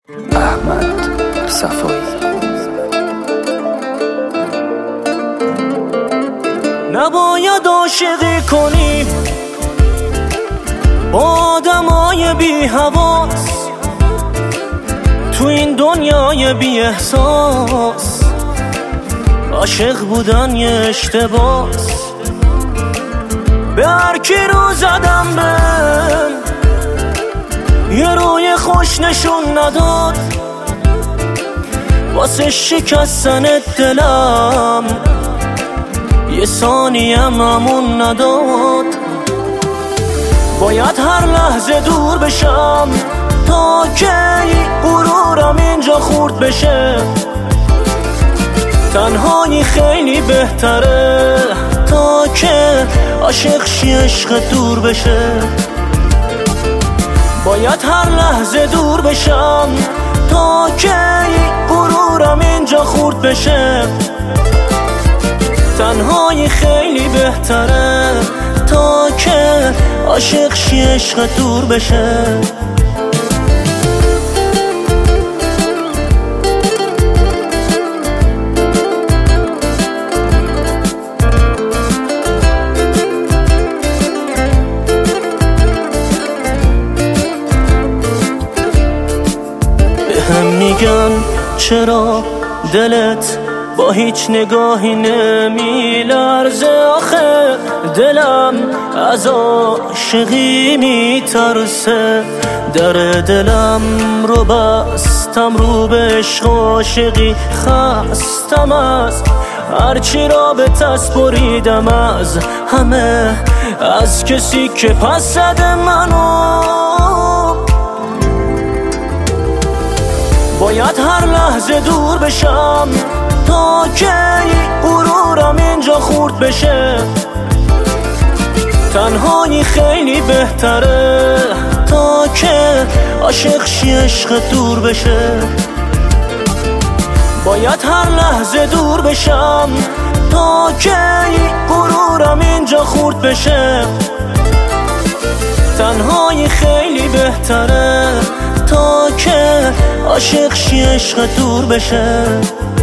احمد صفایی. نباید عاشقی کنی با آدمای بی حواس، تو این دنیای بی احساس. عاشق بودن یه اشتباس، به هر کی رو زدم بهم یه روی خوش نشون نداد، واسه شکستن دلم یه ثانیم امون نداد. باید هر لحظه دور بشم تا که غرورم اینجا خورد بشه. تنهایی خیلی بهتره تا که عاشق شی عشق دور بشه. باید هر لحظه دور بشم تا که غرورم اینجا خورد بشه. تنهایی خیلی بهتره تا که عاشق شی عشق دور بشه. بهم میگن چرا دلت با هیچ نگاهی نمیلرزه، آخه دلم از عاشقی میترسه. در دلم رو بستم رو به عشق و عاشقی، خستم از هرچی رابط است، بریدم از همه، از کسی که پس زده منو. باید هر لحظه دور بشم تا که غرورم اینجا خورد بشه. تنهایی خیلی بهتره تا که عاشق شی عشق دور بشه. باید هر لحظه دور بشم تا که غرورم اینجا خورد بشه. تنهایی خیلی بهتره تا که عاشق شی عشق دور بشه.